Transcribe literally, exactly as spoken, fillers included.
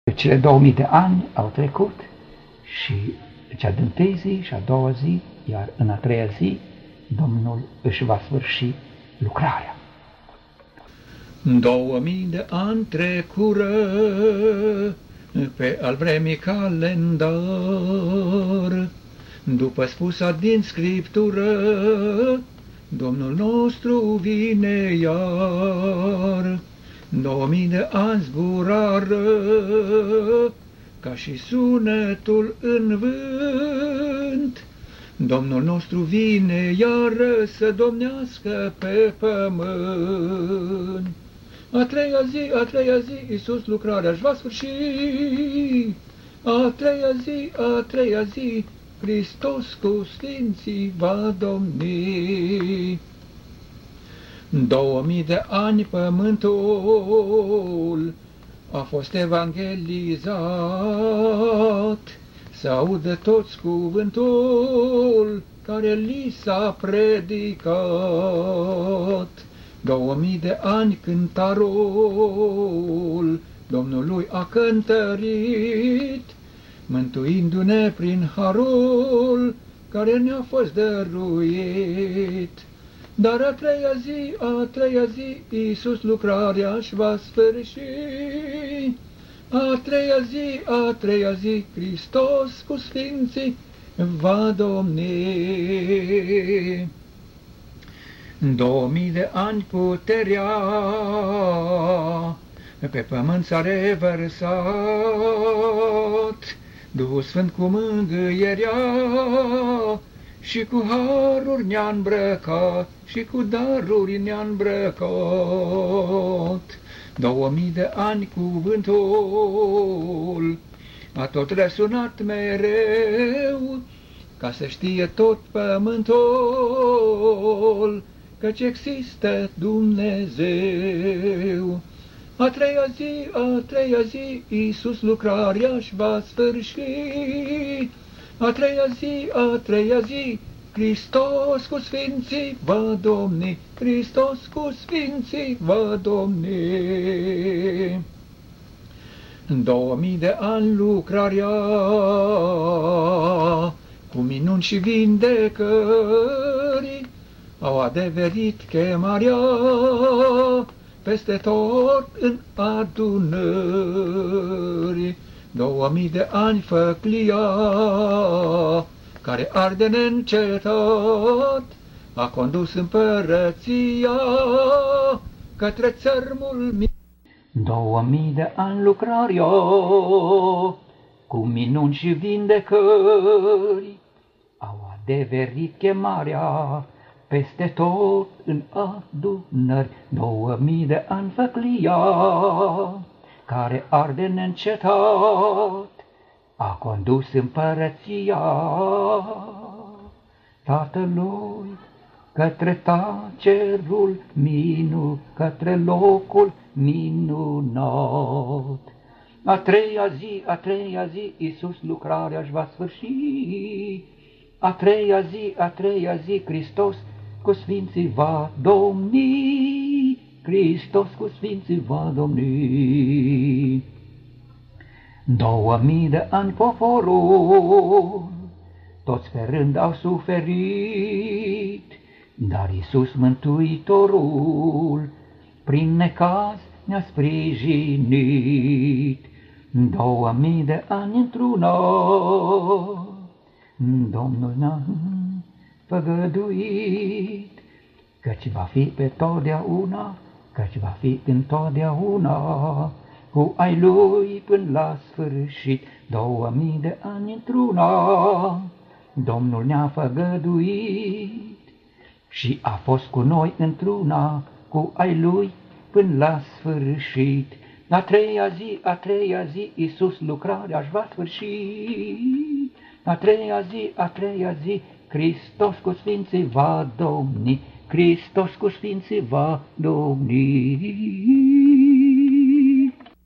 Cele două mii de ani au trecut și cea din tâi zi și a doua zi, iar în a treia zi, Domnul își va sfârși lucrarea. Două mii de ani trecură pe al vremii calendar, după spusa din Scriptură, Domnul nostru vine iar. Două mii de ani zburară, ca și sunetul în vânt, Domnul nostru vine iară să domnească pe pământ. A treia zi, a treia zi, Iisus lucrarea își va sfârși. A treia zi, a treia zi, Hristos cu sfinții va domni. Două mii de ani pământul a fost evangelizat, să audă toți cuvântul care li s-a predicat. Două mii de ani cântarul Domnului a cântărit, mântuindu-ne prin harul care ne-a fost dăruit. Dar a treia zi, a treia zi, Iisus lucrarea își va sfârși. A treia zi, a treia zi, Hristos cu sfinții va domni. Două mii de ani puterea pe pământ s-a revărsat, Duhul Sfânt cu mângâierea și cu haruri ne-a îmbrăcat, și cu daruri ne-a îmbrăcat. Două mii de ani cuvântul a tot răsunat mereu, ca să știe tot pământul căci există Dumnezeu. A treia zi, a treia zi, Iisus lucrarea își va sfârși. A treia zi, a treia zi, Hristos cu sfinții va domni, Hristos cu sfinții va domni. În două mii de ani lucrarea, cu minuni și vindecări, au adeverit chemarea peste tot în adunări. Două mii de ani făclia, care arde neîncetat, a condus împărăția către țărmul mic. Două mii de ani lucrarea, cu minuni și vindecări, au adeverit chemarea peste tot în adunări. Două mii de ani făclia, care arde neîncetat, a condus împărăția Tatălui către tacerul minu, către locul minunat. A treia zi, a treia zi, Iisus lucrarea își va sfârși. A treia zi, a treia zi, Hristos cu sfinții va domni, Hristos cu sfinții va domni. Două mii de ani poporul, toți pe rând au suferit, dar Iisus Mântuitorul prin necaz ne-a sprijinit. Două mii de ani într-una, Domnul ne-a făgăduit, căci va fi pe totdeauna, căci va fi întotdeauna cu ai Lui până la sfârșit. Două mii de ani într-una, Domnul ne-a făgăduit și a fost cu noi într-una cu ai Lui până la sfârșit. A treia zi, a treia zi, Iisus lucrarea își va sfârși. A treia zi, a treia zi, Hristos cu sfinții va domni, Hristos cu sfinții va domni.